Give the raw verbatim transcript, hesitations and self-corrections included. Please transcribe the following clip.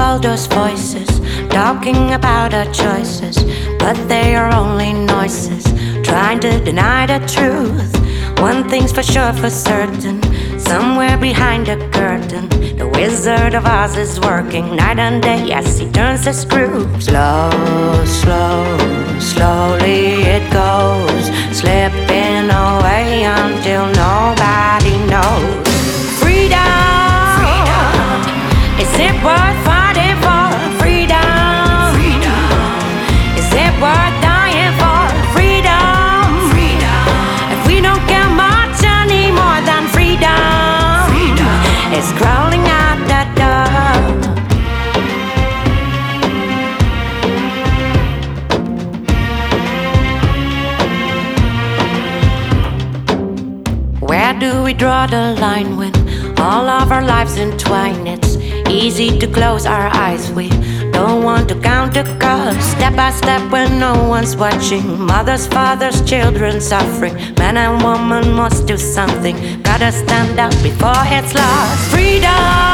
all those voices talking about our choices, but they are only noises trying to deny the truth. One thing's for sure, for certain, somewhere behind the curtain, the Wizard of Oz is working night and day. Yes, he turns the screw. Slow, slow, slowly it goes, slipping away until nobody knows. Freedom, freedom. Is it worth fighting for? Freedom, freedom. Is it worth dying for? Freedom, freedom. If we don't get much any more than freedom, freedom. It's crawling out the door. Where do we draw the line when all of our lives entwine? It's easy to close our eyes. We don't want to count the cost. Step by step when no one's watching. Mothers, fathers, children suffering. Man and woman must do something. Gotta stand up before it's lost. Freedom!